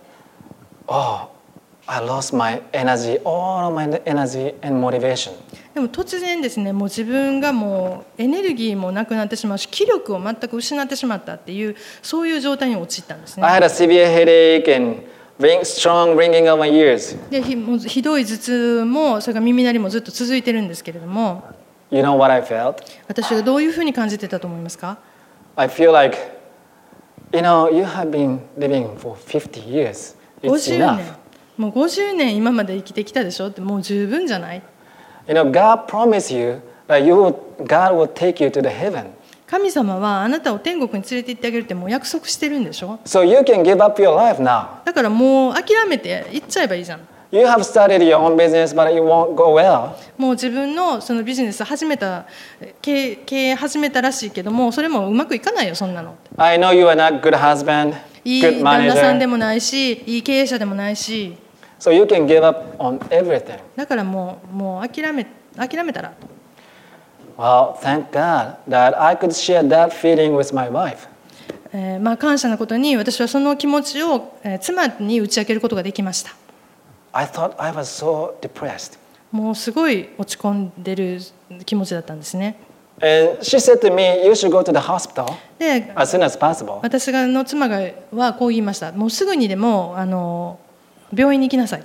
oh, I lost my energy, all of my energy and motivation. でも突然ですね、もう自分がもうエネルギーもなくなってしまうし、気力を全く失ってしまったっていうそういう状態に陥ったんですね。 I had a severe headache and ring, strong ringing of my ears. で ひ, もうひどい頭痛もそれから耳鳴りもずっと続いてるんですけれども、 You know what I felt? 私がどういうふうに感じてたと思いますか？ I feel like, you know, you have been living for fifty years. It's ごじゅう enough. 年、もうごじゅうねん今まで生きてきたでしょって、もう十分じゃない？ You know, God promised you that you will, God will take you to the heaven. 神様はあなたを天国に連れて行ってあげるってもう約束してるんでしょ。 So you can give up your life now. だからもう諦めて行っちゃえばいいじゃん。 You have started your own business, but it won't go well. もう自分のそのビジネス始めた経営、経営始めたらしいけども、それもうまくいかないよそんなの。 I know you are not good husband, い good い旦那さんで manager. もないし、いい経営者でもないし、 So you can give up on everything. だからもうもう諦め諦めたらと。 Well, thank God that I could share that feeling with my wife. えーまあ感謝なことに私はその気持ちを、えー妻に打ち明けることができました。 I thought I was so depressed. もうすごい落ち込んでる気持ちだったんですね。 And she said to me, you should go to the hospital で、 as soon as possible. 私がの妻がはこう言いました。もうすぐにでもあの病院に行きなさい。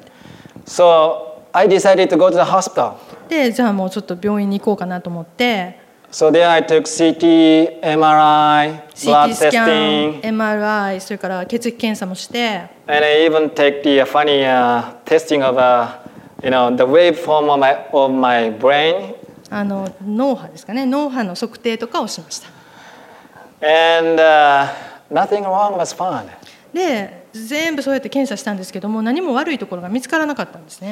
So I decided to go to the hospital. で、じゃあもうちょっと病院に行こうかなと思って、 So there I took C T, M R I, シー blood ティー スキャン、 testing, エムアールアイ、それから血液検査もして、 and I even take the uh, funny uh, testing of, uh, you know, the waveform of my, of my brain. あの脳波ですかね、脳波の測定とかをしました。 And uh, nothing wrong was found. で、全部そうやって検査したんですけども、何も悪いところが見つからなかったんですね。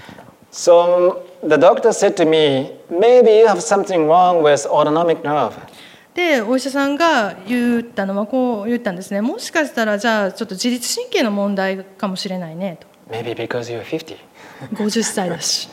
So the doctor said to me, maybe you have something wrong with autonomic nerve. で、お医者さんが言ったのはこう言ったんですね。もしかしたらじゃあちょっと自律神経の問題かもしれないねと。 Maybe because you're fifty. ごじゅっさいだし。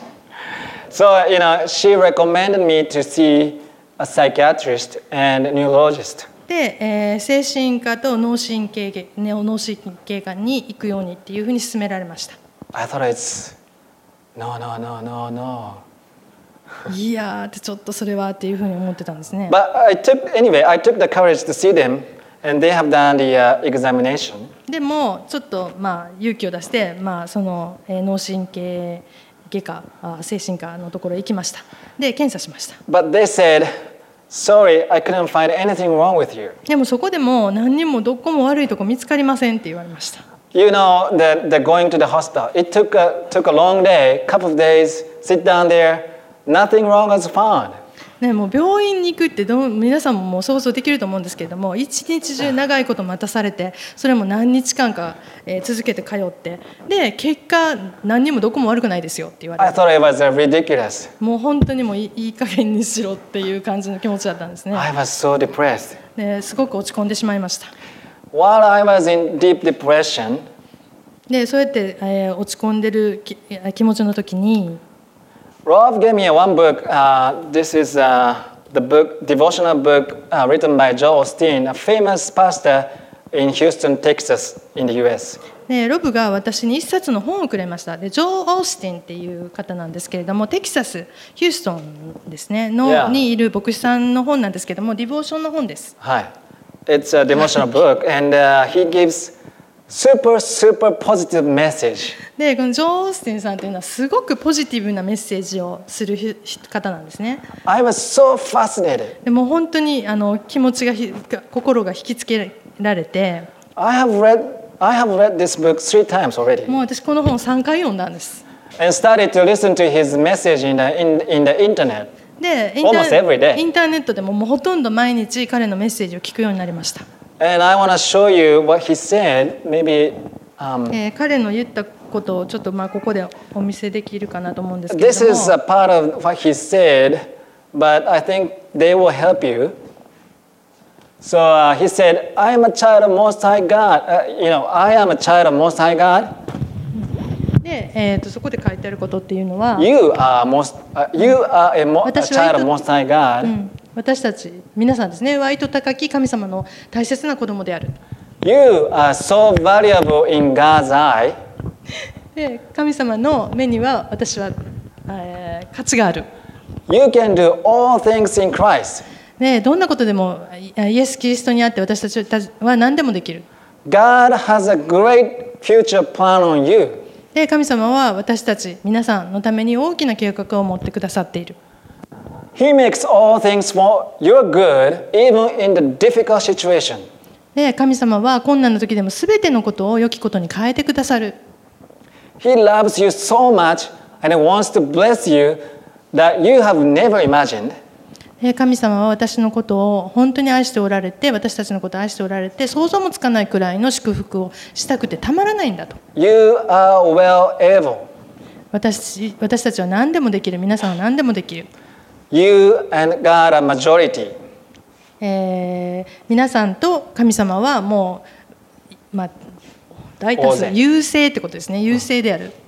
So, you know, she recommended me to see a psychiatrist and a neurologist. で、えー精神科と脳神経外脳神経科に行くようにっていうふうに勧められました。 I thought it's, no, no, no, no, no. いやーってちょっとそれはっていうふうに思ってたんですね。 But I took, anyway, I took the courage to see them, and they have done the uh, examination. でもちょっとまあ勇気を出して、まあ、その、えー脳神経外科あ精神科のところへ行きました。で検査しました。 But they said, sorry, I couldn't find anything wrong with you. でもそこでも何にもどこも悪いとこ見つかりませんって言われました。 You know, the, the going to the hospital, it took a, took a long day, couple of days, sit down there, nothing wrong was found. ね、もう病院に行くってどう皆さんももう想像できると思うんですけれども、一日中長いこと待たされて、それも何日間か、えー続けて通って、で結果何にもどこも悪くないですよって言わ I れて、 thought it was uh, ridiculous. もう本当にもういいいい加減にしろっていう感じの気持ちだったんですね。 I was so depressed. ですごく落ち込んでしまいました。 While I was in deep depression, でそうやって、えー落ち込んでるき気持ちの時に、 Rob gave me a one book. Uh, this is uh, the book, devotional book uh, written by Joel Osteen, a famous pastor in Houston, Texas, in the U S. でロブが私に一冊の本をくれました。でジョー・オースティンっていう方なんですけれども、テキサスヒューストンですねの、 Yeah. にいる牧師さんの本なんですけれども、ディボーションの本です。 Hi. It's a devotional book, and uh, he gives super, super positive message. でこのジョー・オースティンさんというのはすごくポジティブなメッセージをする方なんですね。 I was so fascinated. でもう本当にあの気持ちがひ心が引きつけられて、 I have read, I have read this book three times already, もう私この本をさんかい読んだんです。 and started to listen to his message in the in, in the internet. でインタ Almost every day. インターネットでももうほとんど毎日彼のメッセージを聞くようになりました。 And I want to show you what he said. Maybe um, えー彼の言ったことをちょっとまあここでお見せできるかなと思うんですけれ this ども、 is a part of what he said, but I think they will help you. So uh, he said, I am a child of Most High God. Uh, you know, I am a child of Most High God. で、えー、とそこで書いてあることっていうのは、 You are, most, uh, you are a, mo- a 私は child of Most High う God. ん、私たち皆さんですね、愛と高き神様の大切な子供である。 You are so valuable in God's eye. で神様の目には私は、えー価値がある。 You can do all things in Christ. でどんなことでもイエス・キリストにあって私たちは何でもできる。 God has a great future plan on you. で神様は私たち皆さんのために大きな計画を持ってくださっている。 He makes all things for your good, even in the difficult situation. で神様は困難な時でも全てのことを良きことに変えてくださる。 He loves you so much and he wants to bless you that you have never imagined. えー神様は私のことを本当に愛しておられて、私たちのことを愛しておられて、想像もつかないくらいの祝福をしたくてたまらないんだと。 You are well able. 私, 私たちは何でもできる。皆さんは何でもできる。 You and God are majority. えー皆さんと神様はもう、まあ、大多数大勢優勢ってことですね。優勢である。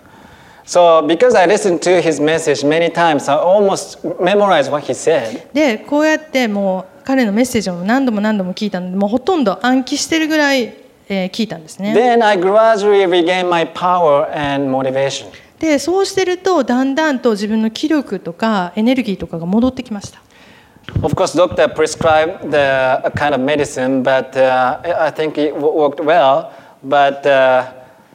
So because I listened to his message many times, I almost memorized what he said. でこうやってもう彼のメッセージを何度も何度も聞いたので、もうほとんど暗記してるぐらい、えー聞いたんですね。 Then I gradually regained my power and motivation. でそうしてるとだんだんと自分の気力とかエネルギーとかが戻ってきました。 Of course, doctor prescribed the a kind of medicine, but uh, I I think it wo- worked well. But uh,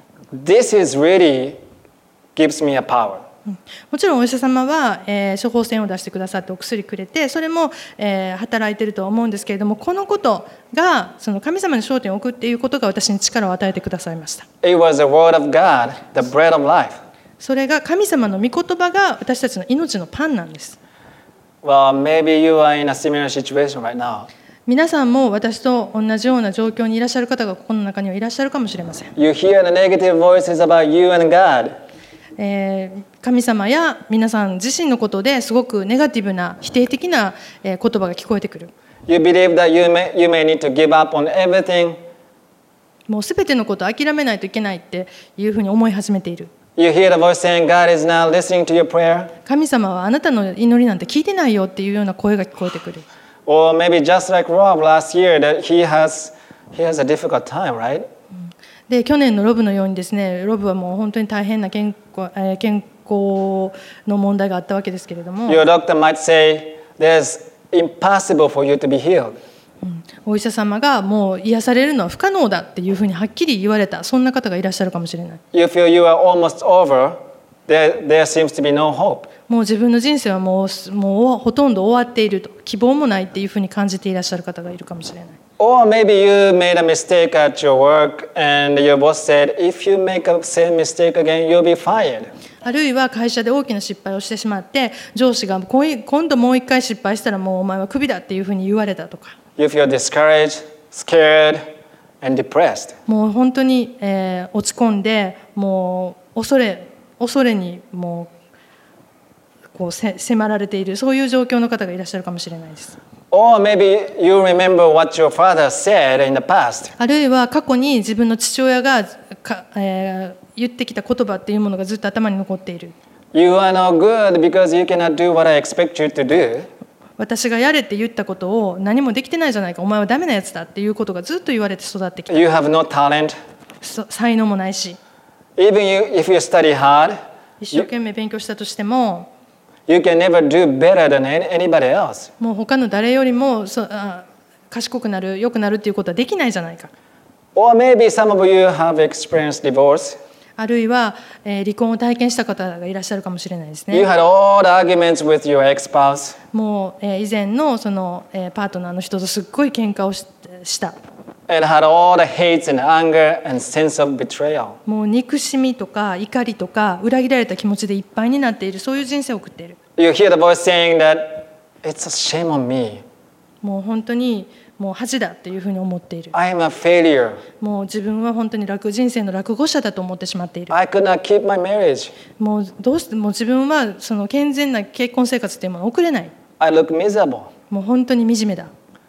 this is really gives me a power. もちろんお医者様は、えー処方箋を出してくださってお薬くれて、それも、えー働いてるとは思うんですけれども、このことがその神様に焦点を置くっていうことが私に力を与えてくださいました。 It was the word of God, the bread of life. それが神様の御言葉が私たちの命のパンなんです。 Well, maybe you are in a similar situation right now. 皆さんも私と同じような状況にいらっしゃる方がここの中にはいらっしゃるかもしれません。 You hear the negative voices about you and God. えー神様や皆さん自身のことですごくネガティブな否定的なえー言葉が聞こえてくる。 You believe that you may, you may need to give up on everything. もうすべてのことを諦めないといけないっていうふうに思い始めている。 You hear the voice saying, God is now listening to your prayer. 神様はあなたの祈りなんて聞いてないよっていうような声が聞こえてくる。 Or maybe just like Rob last year, that he has, he has a difficult time, right? で去年のロブのようにですね、ロブはもう本当に大変な健康、えー健康の問題があったわけですけれども、 Your doctor might say, there's impossible for you to be healed. お医者様がもう癒されるのは不可能だっていうふうにはっきり言われた、そんな方がいらっしゃるかもしれない。 You feel you are almost over. There, there seems to be no hope. もう自分の人生はもう、もうほとんど終わっていると、希望もないっていうふうに感じていらっしゃる方がいるかもしれない。 Or maybe you made a mistake at your work and your boss said, if you make a same mistake again, you'll be fired. あるいは会社で大きな失敗をしてしまって、上司がこい今度もう一回失敗したらもうお前はクビだっていうふうに言われたとか、 You feel discouraged, scared, and depressed. もう本当に、えー落ち込んで、もう恐れ恐れにもうこうせ迫られている、そういう状況の方がいらっしゃるかもしれないです。 Or maybe you remember what your father said in the past. あるいは過去に自分の父親がか、えー言ってきた言葉っていうものがずっと頭に残っている。 You are no good because you cannot do what I expect you to do. 私がやれって言ったことを何もできてないじゃないか、お前はダメなやつだっていうことがずっと言われて育ってきた。 You have no talent. そ才能もないし、 Even you, if you study hard, 一生懸命勉強したとしても、 you can never do better than any- anybody else. もう他の誰よりもそあ賢くなる、良くなるっていうことはできないじゃないか。 Or maybe some of you have experienced divorce. あるいは、えー離婚を体験した方がいらっしゃるかもしれないです You ね。 had all the arguments with your ex-spouse. もう、えー以前のその、えーパートナーの人とすっごい喧嘩をしした。 And had all the hates and anger and sense of betrayal. もう憎しみとか怒りとか裏切られた気持ちでいっぱいになっている、そういう人生を送っている。 You hear the voice saying that it's a shame on me. もう本当にもう恥だっていうふうに思っている。 I am a failure. もう自分は本当に落人生の落語者だと思ってしまっている。 I could not keep my marriage. もうどうしても自分はその健全な結婚生活っていうものを送れない。 I look miserable. もう本当に惨めだ。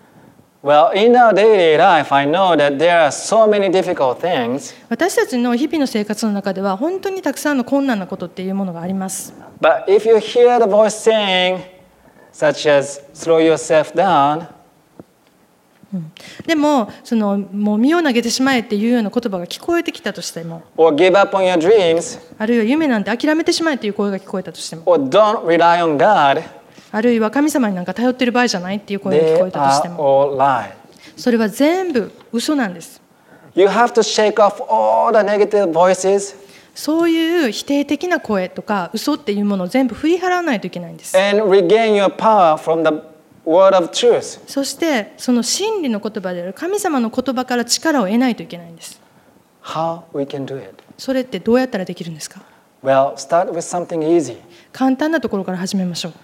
Well, in our daily life, I know that there are so many difficult things, 私たちの日々の生活の中では本当にたくさんの困難なことっていうものがあります。 but if you hear the voice saying, such as slow yourself down, でもそのもう身を投げてしまえっていうような言葉が聞こえてきたとしても、 or give up on your dreams, あるいは夢なんて諦めてしまえっていう声が聞こえたとしても、 or don't rely on God, あるいは神様になんか頼ってる場合じゃないっていう声が聞 they こえたとして are も、 all lies. それは全部嘘なんです。 You have to shake off all the negative voices そういう否定的な声とか嘘っていうものを全部振り払わないといけないんです。 and regain your power from the word of truth. そしてその真理の言葉である神様の言葉から力を得ないといけないんです。 How we can do it? それってどうやったらできるんですか？ Well, start with something easy. 簡単なところから始めましょう。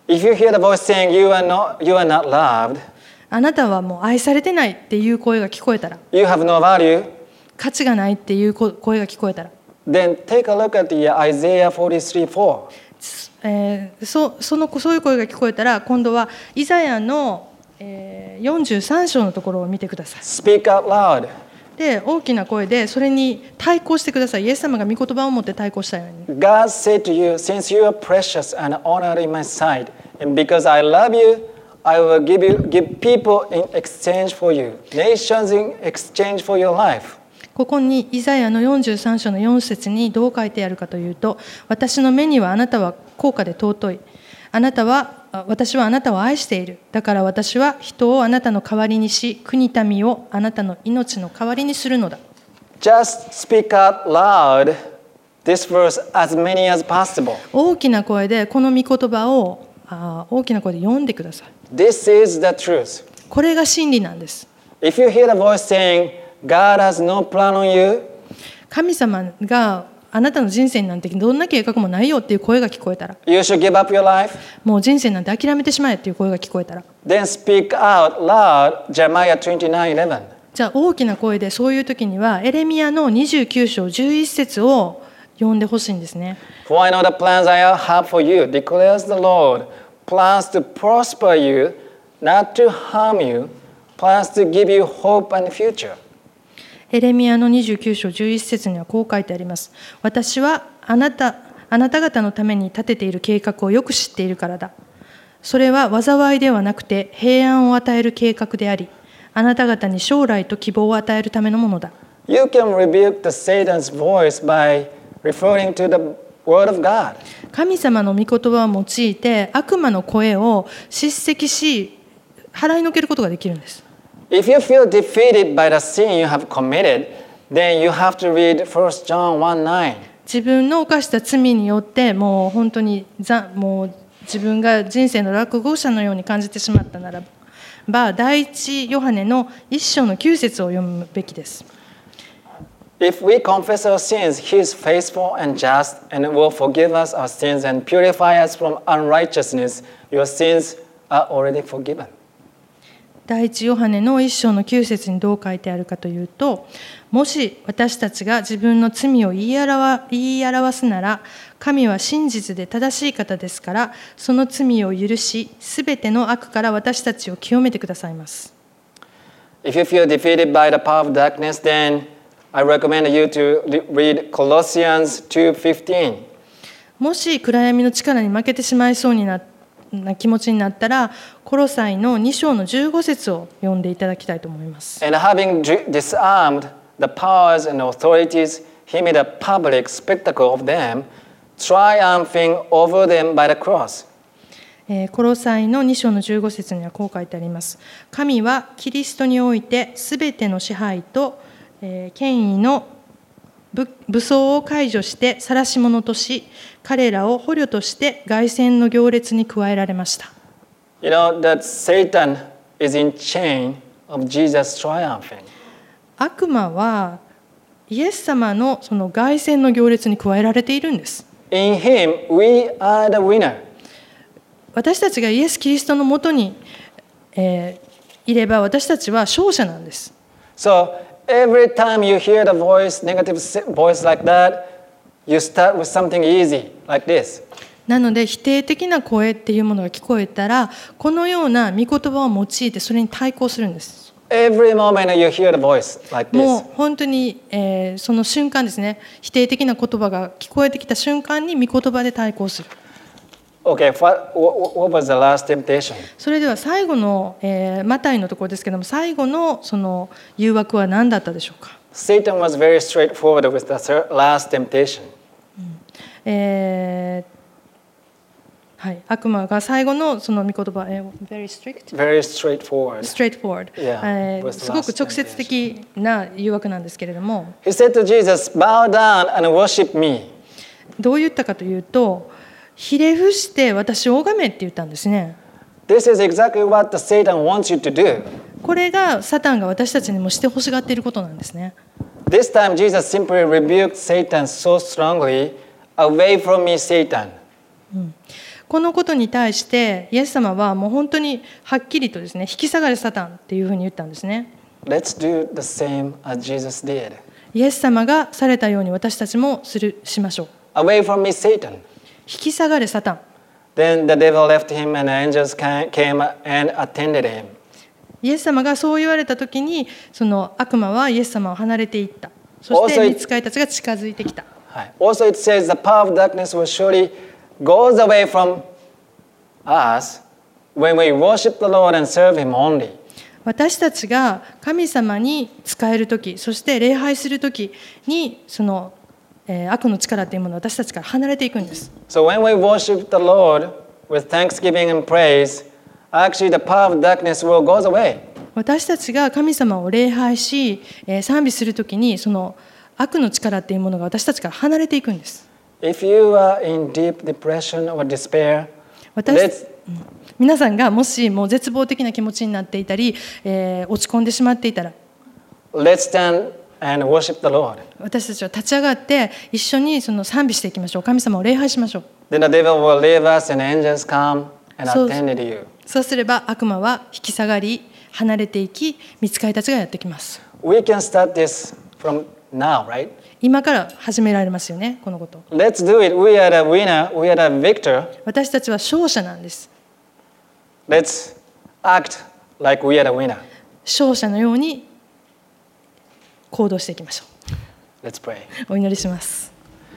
If you hear the voice saying you are not, you are not loved, あなたはもう愛されてないっていう声が聞こえたら、 you have no value, 価値がないっていう声が聞こえたら、 then take a look at the Isaiah forty-three four. えー、そ, そのそういう声が聞こえたら、今度はイザヤの、えー、よんじゅうさん章のところを見てください。 Speak out loud. で、大きな声でそれに対抗してください。イエス様が御言葉を持って対抗したように。 God said to you, since you are precious and honored in my sight, and because I love you, I will give you give people in exchange for you, nations in exchange for your life. ここにイザヤのよんじゅうさん章のよん節にどう書いてあるかというと、私の目にはあなたは高価で尊い。あなたは私はあなたを愛している。だから私は人をあなたの代わりにし、国民をあなたの命の代わりにするのだ。 Just speak out loud this verse as many as possible. 大きな声でこの御言葉をあ大きな声で読んでください。 This is the truth. これが真理なんです。 If you hear the voice saying, God has no plan on you, 神様があなたの人生になんてどんな計画もないよっていう声が聞こえたら、 you should give up your life, もう人生なんて諦めてしまえっていう声が聞こえたら、 then speak out loud Jeremiah twenty-nine eleven. じゃあ大きな声でそういう時にはエレミヤのにじゅうきゅう章じゅういち節を読んでほしいんですね。 For I know the plans I have for you, declares the Lord, plans to prosper you, not to harm you, plans to give you hope and future. エレミヤのにじゅうきゅう章じゅういち節にはこう書いてあります。私はあなた、あなた方のために立てている計画をよく知っているからだ。それは災いではなくて平安を与える計画であり、あなた方に将来と希望を与えるためのものだ。 You can rebuke the Satan's voice by referring to the word of God. 神様の御言葉を用いて悪魔の声を叱責し、払いのけることができるんです。 If you feel defeated by the sin you have committed, then you have to read First John one nine. 自分の犯した罪によってもう本当にざもう自分が人生の落後者のように感じてしまったならば、第一ヨハネの一章のきゅう節を読むべきです。 If we confess our sins, He is faithful and just and will forgive us our sins and purify us from unrighteousness. Your sins are already forgiven. 第一ヨハネの一章のきゅう節にどう書いてあるかというと、もし私たちが自分の罪を言い表、言い表すなら、神は真実で正しい方ですから、その罪を許し、すべての悪から私たちを清めてくださいます。 If you feel defeated by the power of darkness, then I recommend you to read Colossians two fifteen. もし暗闇の力に負けてしまいそうになな気持ちになったら、コロサイのに章のじゅうご節を読んでいただきたいと思います。 And having disarmed the powers and authorities, he made a public spectacle of them, triumphing over them by the cross. えー、コロサイのに章のじゅうご節にはこう書いてあります。神はキリストにおいてすべての支配と、えー、権威の武装を解除して晒し者とし、彼らを捕虜として凱旋の行列に加えられました。 You know that Satan is in chain of Jesus triumphing. 悪魔はイエス様のその凱旋の行列に加えられているんです。 In him we are the winner. 私たちがイエス・キリストのもとに、えー、いれば私たちは勝者なんです。 So every time you hear the voice, negative voice like that, you start with something easy like this. なので否定的な声っていうものが聞こえたら、このような御言葉を用いてそれに対抗するんです。 Every moment you hear the voice like this. もう本当に、えー、その瞬間ですね、否定的な言葉が聞こえてきた瞬間に御言葉で対抗する。 Okay, what, what was the last temptation? それでは最後の、えー、マタイのところですけども、最後のその誘惑は何だったでしょうか。 Satan was very straightforward with the last temptation. うんえーはい、悪魔が最後のその御言葉、えー、very strict? Very straightforward. straightforward、 yeah, えー、すごく直接的な誘惑なんですけれども、 He said to Jesus, bow down and worship me. どう言ったかというと、ひれ伏して私を拝めって言ったんですね。 This is exactly what the Satan wants you to do. これがサタンが私たちにもしてほしがっていることなんですね。 This time Jesus simply rebuked Satan so strongly, away from me, Satan. うんこのことに対してイエス様はもう本当にはっきりとですね、引き下がれサタンっていうふうに言ったんですね。 Let's do the same as Jesus did. イエス様がされたように私たちもするしましょう。 Away from me, Satan. 引き下がれサタン。 Then the devil left him and angels came and attended him. イエス様がそう言われたときに、その悪魔はイエス様を離れていった。そして御使いたちが近づいてきた。 Also it says the power of darkness will surely goes away from us when we worship the Lord and serve Him only. 私たちが神様に仕えるとき、そして礼拝するときに、その、えー、悪の力というものは私たちから離れていくんです。 So when we worship the Lord with thanksgiving and praise, actually the power of darkness will goes away. 私たちが神様を礼拝し、えー、賛美するときに、その悪の力というものが私たちから離れていくんです。 If you are in deep depression or despair, 私皆さんがもしもう絶望的な気持ちになっていたり、えー、落ち込んでしまっていたら、 let's stand and worship the Lord. 私たちは立ち上がって一緒にその賛美していきましょう。神様を礼拝しましょう。 Then the devil will leave us and angels come and attend you. そうすれば悪魔は引き下がり、離れていき、御使いたちがやってきます。 We can start this from now, right? 今から始められますよね、このこと。 Let's do it. We are the winner. We are the victor. 私たちは勝者なんです。 Let's act like we are the winner. 勝者のように行動していきましょう。 Let's pray. お祈りします。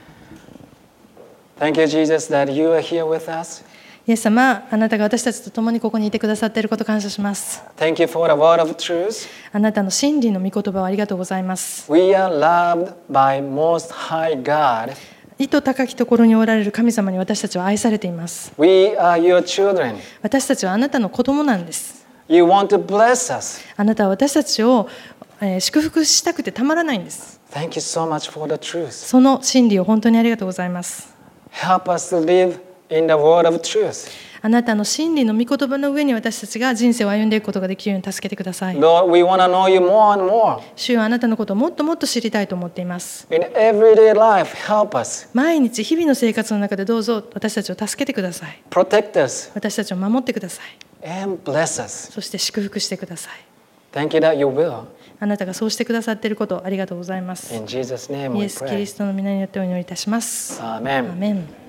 Thank you, Jesus, that you are here with us. イエス様、あなたが私たちと共にここにいてくださっていることを感謝します。 Thank you for the word of truth. あなたの真理の御言葉をありがとうございます。 We are loved by Most High God. 意図高きところにおられる神様に私たちは愛されています。 We are your children. 私たちはあなたの子供なんです。 You want to bless us. あなたは私たちを、えー、祝福したくてたまらないんです。 Thank you so much for the truth. その真理を本当にありがとうございます。 Help us to live in the word of truth. あなたの真理の御言葉の上に私たちが人生を歩んでいくことができるように助けてください。 Lord, we want to know you more and more. 主よ、あなたのことをもっともっと知りたいと思っています。 In everyday life, help us. 毎日日々の生活の中でどうぞ私たちを助けてください。 Protect us 私たちを守ってください。 and bless us. そして祝福してください。 Thank you that you will. あなたがそうしてくださっていることをありがとうございます。 In Jesus' name イ we エス・キリ pray. ストの皆によってお祈りいたします。 Amen. アーメン。